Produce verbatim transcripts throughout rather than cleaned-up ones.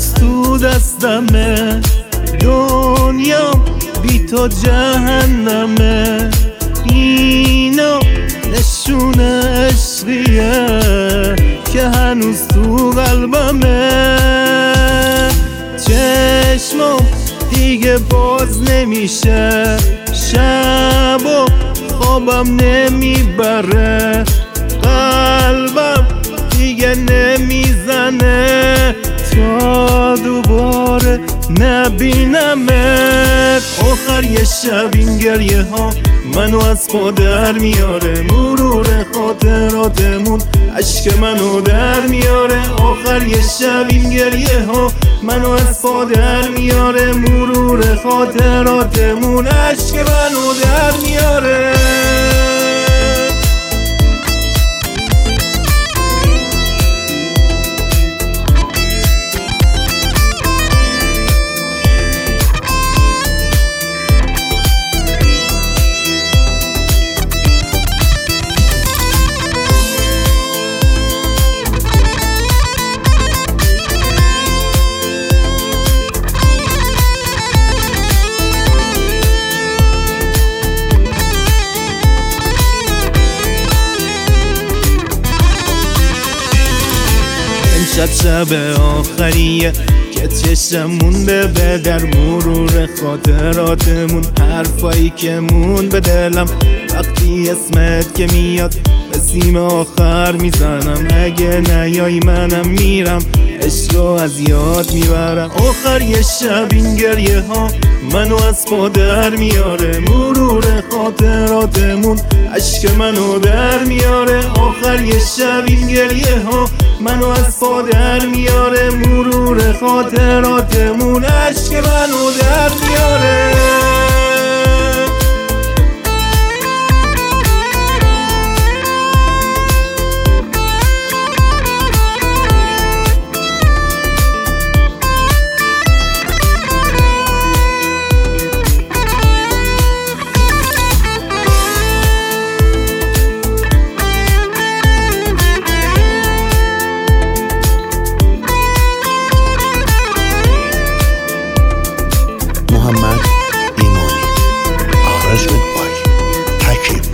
هنوز تو دستمه، دنیا بی تو جهنمه. اینا نشون عشقیه که هنوز تو قلبمه. چشمم دیگه باز نمیشه، شب و خوابم نمیبره، قلبم دیگه نمیزنه تا دوباره نبینمت. آخر یه شب این گریه ها منو از پا در میاره، مرور خاطراتمون عشق منو در میاره. آخر یه شب این گریه ها منو از پا در میاره، مرور خاطراتمون عشق منو در میاره. شب شب آخریه که چشم مونده به در، مرور خاطراتمون حرفایی که مون به دلم. وقتی اسمت که میاد به سیم آخر میزنم، اگه نیایی منم میرم عشق رو از یاد میبرم. آخر یه شب این گریه ها منو از پا در میاره، مرور خاطراتمون عشق منو در میاره. آخر یه شب این گریه ها منو از پا در میاره، مرور خاطراتمون عشق منو در میاره. محمد ایمانی، آرش بای حکیم.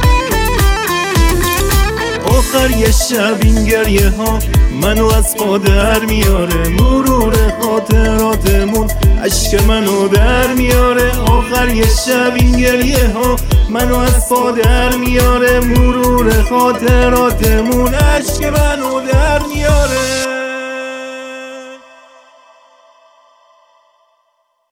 آخر یه شب این گریه ها منو از پا در میاره، مرور خاطراتمون عشق منو در میاره. آخر یه شب این گریه ها منو از پا در میاره، مرور خاطراتمون عشق